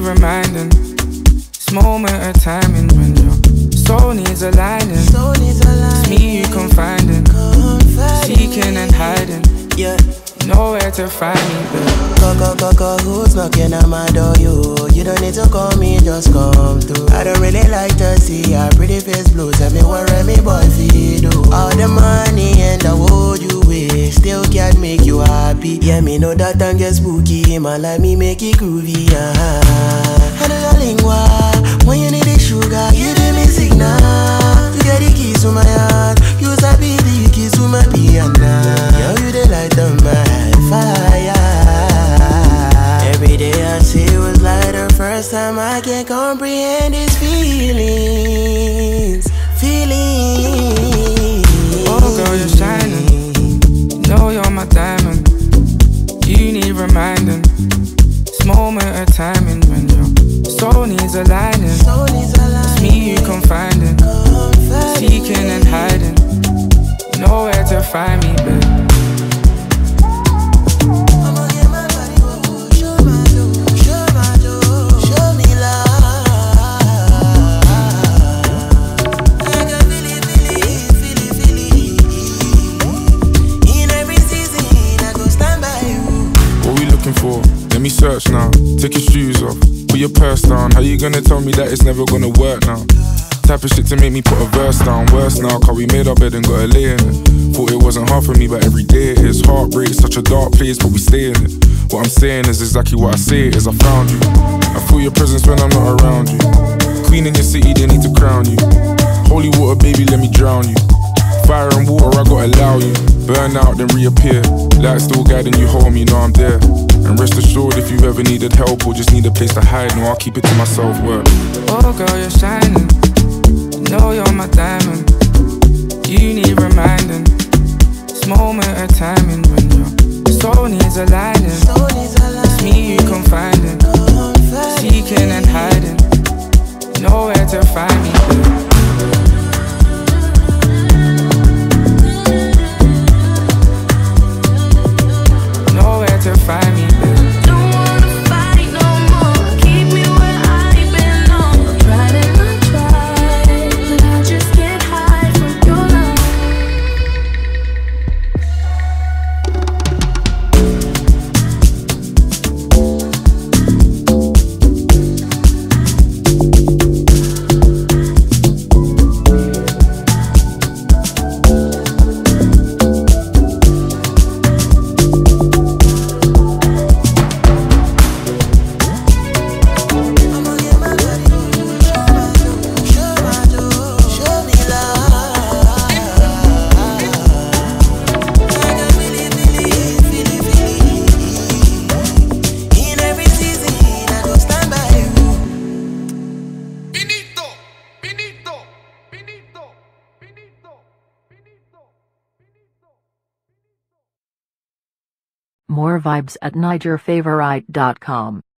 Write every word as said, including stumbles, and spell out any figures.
reminding. This moment of timing when your soul needs aligning. It's me you confiding, seeking and hiding. Yeah. Nowhere to find me, babe. Coco, Coco, who's knocking at my door? You, you don't need to call me, just come through. I don't really like to see your pretty face blue. Tell me what me boy feel do. All the money and the world you wish still can't make you happy. Yeah, me know that tongue get spooky, man, like me make it groovy. Uh-huh. I know your lingua, when you need the sugar, you give me signal. You get the keys to my heart, you sabi the keys to my piano. Yo, you the light of my fire. Every day I see it was like the first time. I can't comprehend these feelings. Feelings. Oh girl, you're shining. You know you're my diamond. You need reminding. This moment of timing when your soul needs aligning. It's me you confiding, seeking and hiding. Nowhere to find me, babe. For. Let me search now, take your shoes off, put your purse down. How you gonna tell me that it's never gonna work now? Type of shit to make me put a verse down. Worse now, cause we made our bed and got a lay in it. Thought it wasn't hard for me, but every day it is. Heartbreak, such a dark place, but we stay in it. What I'm saying is exactly what I say it is. I found you, I feel your presence when I'm not around you. Queen in your city, they need to crown you. Holy water, baby, let me drown you. Fire and water, I gotta allow you. Burn out, then reappear. Light still guiding you home, you know I'm there. And rest assured, if you ever needed help or just need a place to hide, no, I'll keep it to myself, word. Oh girl, you're shining. You know you're my diamond. You need reminding. This moment of timing when your soul needs aligning. It's me you confiding, seeking and hiding. Nowhere to find me, babe. To find me, babe. Don't wanna fight no more. Keep me where I belong. I tried and I tried, but I just can't hide from your More vibes at niger favorite dot com.